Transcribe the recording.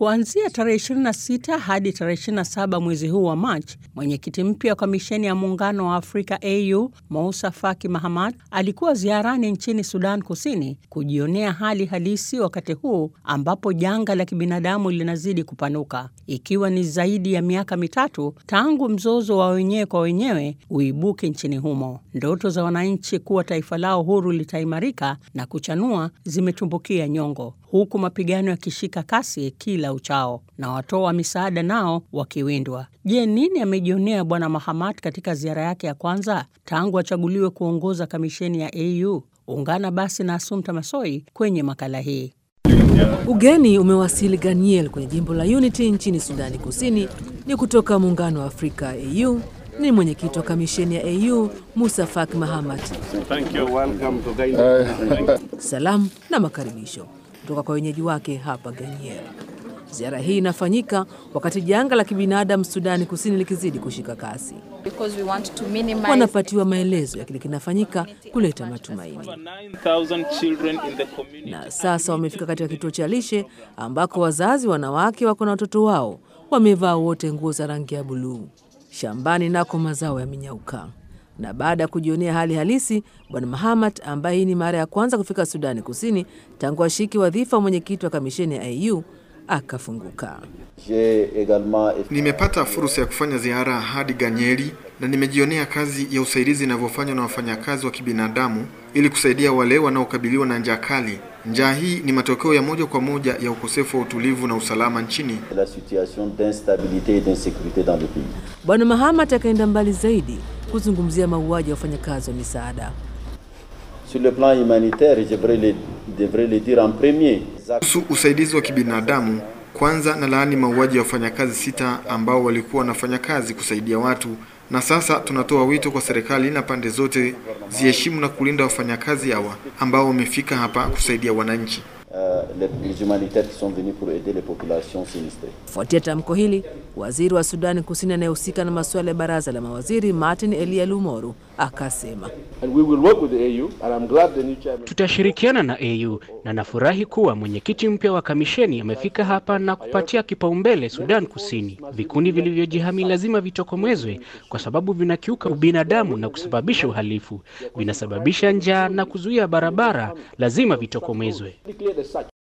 Kuanzia tarehe 26 hadi tarehe 27 mwezi huu wa Machi, mwenyekiti mpya wa Kamisheni ya Muungano wa Afrika AU, Moussa Faki Mahamat, alikuwa ziarani nchini Sudan Kusini kujionea hali halisi wakati huu ambapo janga la kibinadamu linazidi kupanuka, ikiwa ni zaidi ya miaka mitatu tangu mzozo wa wenyewe kwa wenyewe uibuke nchini humo. Ndoto za wananchi kuwa taifa lao huru litaimarika na kuchanua zimetumbukia nyongo, huku mapigano yakishika kasi kila uchao na watoa misaada nao wakiwindwa. Je, nini amejionea Bwana Mahamat katika ziara yake ya kwanza tangu achaguliwe kuongoza kamisheni ya AU? Ungana basi na Assumpta Massoi kwenye makala hii. Ugeni umewasili Ganiel kwenye jimbo la Unity nchini Sudani Kusini ni kutoka Muungano wa Afrika AU. Ni mwenyekiti wa kamisheni ya AU Moussa Faki Mahamat. Salamu na makaribisho kutoka kwa wenyeji wake hapa Ganiel. Ziara hii inafanyika wakati janga la kibinadamu Sudani Kusini likizidi kushika kasi. Wanapatiwa maelezo ya kile kinafanyika kuleta matumaini. Na sasa wamefika katika kituo cha lishe ambako wazazi wanawake wako na watoto wao wamevaa wote nguo za rangi ya buluu. Shambani nako mazao yamenyauka. Na baada ya kujionea hali halisi, Bwana Mahamat, ambaye ni mara ya kwanza kufika Sudani Kusini tangu ashiki wadhifa mwenyekiti wa kamisheni ya AU, akafunguka. Nimepata fursa ya kufanya ziara hadi Ganyeli na nimejionea kazi ya usaidizi inavyofanywa na wafanyakazi wa kibinadamu ili kusaidia wale wanaokabiliwa na njaa kali. Njaa hii ni matokeo ya moja kwa moja ya ukosefu wa utulivu na usalama nchini. Bwana Mahamat akaenda mbali zaidi kuzungumzia mauaji ya wafanyakazi wa misaada. Sur le plan humanitaire, je devrais le dire en premier. Usaidizi wa kibinadamu, kwanza na laani mauaji ya wafanyakazi 6 ambao walikuwa wanafanya kazi kusaidia watu, na sasa tunatoa wito kwa serikali na pande zote ziheshimu na kulinda wafanyakazi hawa ambao wamefika hapa kusaidia wananchi. Les humanitaires qui sont venus pour aider les populations sinistrées. Fuatia tamko hili, waziri wa Sudani Kusini anayehusika na masuala ya baraza la mawaziri Martin Elia Lumoru akasema, tutashirikiana na AU na nafurahi kuwa mwenyekiti mpya wa kamisheni amefika hapa na kupatia kipaumbele Sudan Kusini. Vikundi vilivyojihami lazima vitokomezwe kwa sababu vinakiuka ubinadamu na kusababisha uhalifu, vinasababisha njaa na kuzuia barabara, lazima vitokomezwe.